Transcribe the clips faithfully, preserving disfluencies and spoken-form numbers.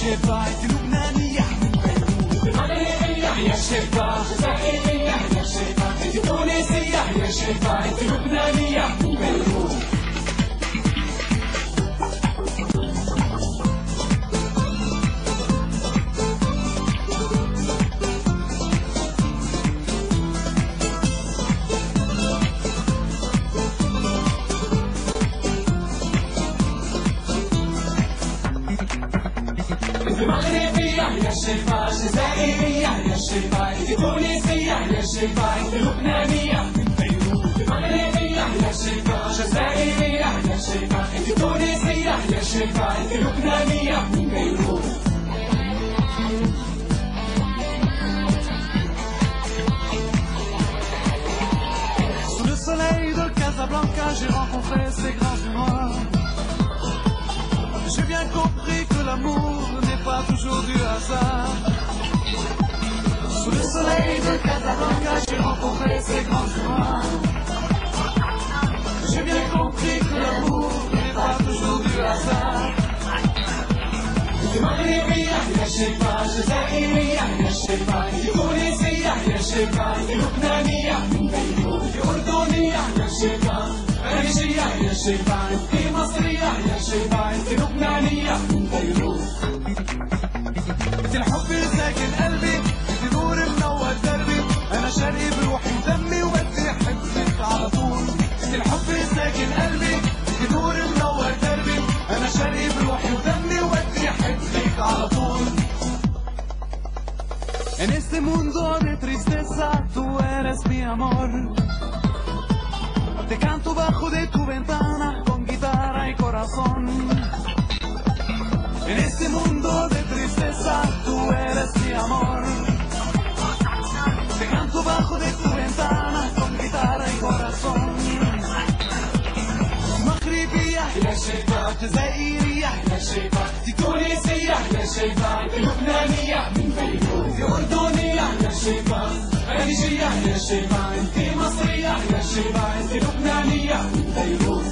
شفا انت لبنانية من بيروت، مغربية يا شفا، جزائرية يا شفا، انت تونسية يا شفا، انت لبنانية من بيروت. مغربية يا شفا، جزائرية يا شفا، انت تونسية يا شفا، انت لبنانية من بيروت، مغربية يا شفا، جزائرية يا شفا، انت تونسية يا شفا، انت لبنانية من بيروت. Sous le soleil de Casablanca, j'ai rencontré ces grands noirs. J'ai bien compris que l'amour n'est pas toujours du hasard. Sous le soleil de Casablanca, j'ai rencontré ces grands noirs. J'ai bien compris que l'amour n'est pas toujours du hasard. مغربية يا شفا، جزائرية يا شفا، تونسية يا شفا، لبنانية من بيروت، أردنية يا شفا، خليجية يا شفا، مصرية يا شفا، انت لبنانية من بيروت. انت الحب ساكن قلبي، انت نور منور دربي، انا شرقي بروحي ودمي وبدي احبك على طول. انت الحب ساكن قلبي، انت نور منور دربي، انا شرقي بروحي ودمي وبدي احبك على طول. En este mundo de tristeza tú eres mi amor. Te canto bajo de tu ventana con guitarra y corazón. En este mundo de tristeza tú eres mi amor. Te canto bajo de tu ventana con guitarra y corazón. مغربية يا شفا، جزائرية يا شفا، تونسية يا شفا، لبنانية من بيروت، أردنية يا شفا، خليجية يا شفا، انت مصرية يا شفا، انت لبنانية من بيروت.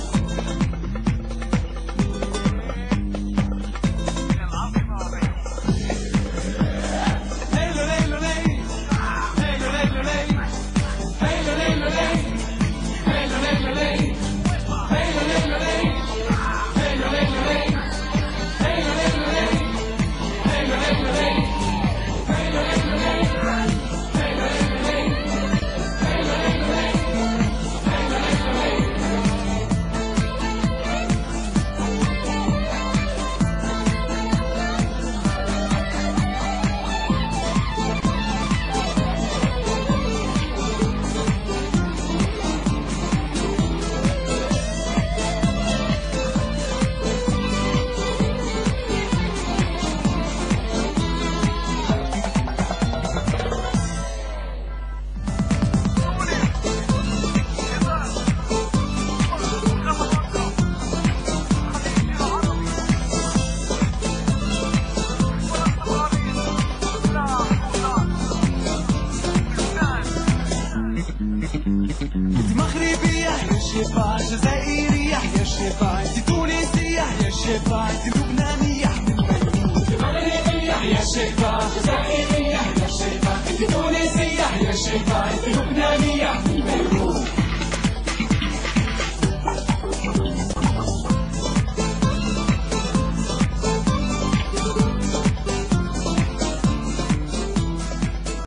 شفا، جزائرية يا شفا، انت تونسية يا شفا، انت لبنانية من بيروت، مغربية يا شفا، جزائرية يا شفا، انت تونسية يا شفا، انت